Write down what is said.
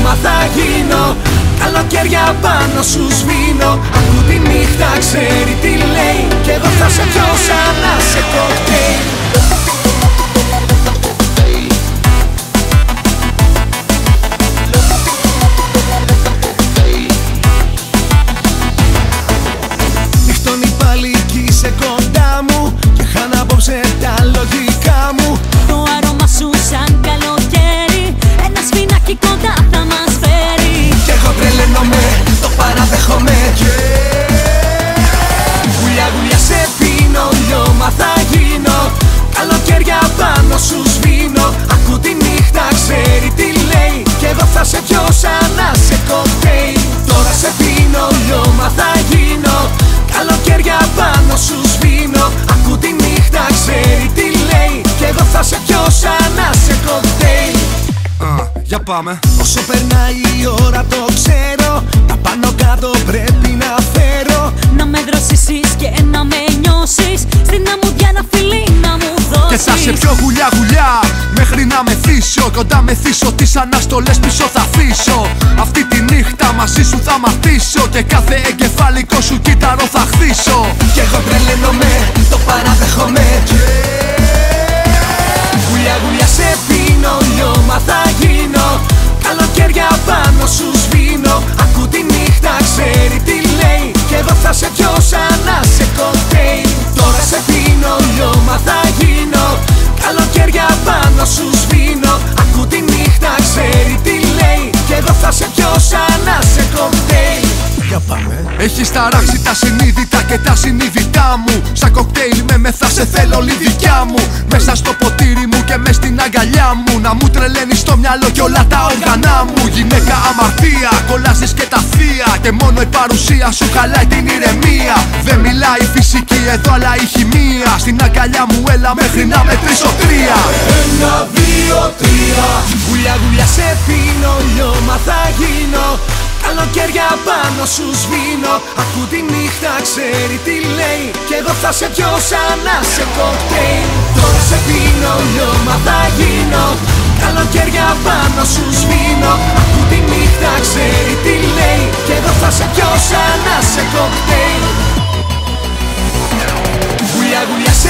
λιώμα θα γίνω. Καλοκαίρια πάνω σου σβήνω. Ακού τη νύχτα ξέρει τι λέει. Κι εγώ θα σε πιω σαν να σε κοκτέιλ. Νυχτώνει πάλι κι είσαι κοντά μου. Και χάνω απόψε τα λογικά μου. Το άρωμα σου σαν καλοκαίρι. Ένα σφινάκι κοντά θα μας φέρει. Κι εγώ τρελαίνομαι, το παραδέχομαι. Γουλιά γουλιά σε πίνω, λιώμα θα γίνω. Καλοκαίρια πάνω σου σβήνω. Ακού τη νύχτα ξέρει τι λέει. Κι εγώ θα σε πιω σαν να σε κοκτέιλ. Τώρα σε πίνω, λιώμα θα γίνω. Καλοκαίρια πάνω σου σβήνω. Ακού τη νύχτα ξέρει τι λέει. Κι εγώ θα σε πιω σαν να σε κοκτέιλ. Για πάμε. Όσο περνάει η ώρα το ξέρω. Τα πάνω κάτω πρέπει να φέρω. Να με δροσίσεις και να με νιώσεις. Στην αμμουδιά ένα φιλί να μου δώσεις. Και θα σε πιο γουλιά γουλιά μέχρι να μεθύσω. Κοντά μεθύσω, τις αναστολές πίσω θα αφήσω. Αυτή τη νύχτα μαζί σου θα μαθήσω. Και κάθε εγκεφαλικό σου κύτταρο θα χτίσω. Κι εγώ τρελαίνομαι, το παραδέχομαι. Γουλιά γουλιά σε πίνω, λιώμα θα γίνω. Καλοκαίρια πάνω σου σβήνω. Ακού τη νύχτα ξέρει τι λέει. Κι εγώ θα σε πιω σαν να σε κοκτέιλ. Τώρα σε πίνω, λιώμα θα γίνω. Καλοκαίρια πάνω σου σβήνω. Ακού τη νύχτα ξέρει τι λέει. Κι εγώ θα σε πιω σαν να σε κοκτέιλ. Για πάμε. Έχεις ταράξει τα συνείδητα και τα συνείδητά μου. Σαν κοκτέιλ με μεθά σε θέλω όλη δικιά μου. Μέσα στο ποτήρι μου και μες στην αγκαλιά μου. Να μου τρελαίνεις το μυαλό και όλα τα όργανα μου. Γυναίκα αμαρτία, κολλάζεις και τα θεία. Και μόνο η παρουσία σου χαλάει την ηρεμία. Δεν μιλάει η φυσική εδώ αλλά η χημεία. Στην αγκαλιά μου έλα μέχρι να μετρήσω 3. 1, 2, 3. Γουλιά γουλιά σε πίνω, λιώμα θα γίνω. Καλοκαίρια πάνω σου σβήνω. Ακού τη νύχτα ξέρει τι λέει. Κι εγώ θα σε πιω σαν να σε κοκτέιλ. Τώρα σε πίνω, λιώμα θα γίνω. Καλοκαίρια πάνω σου σβήνω. Ακού τη νύχτα ξέρει τι λέει. Κι εγώ θα σε πιω σαν να σε κοκτέιλ. Γουλιά γουλιά σε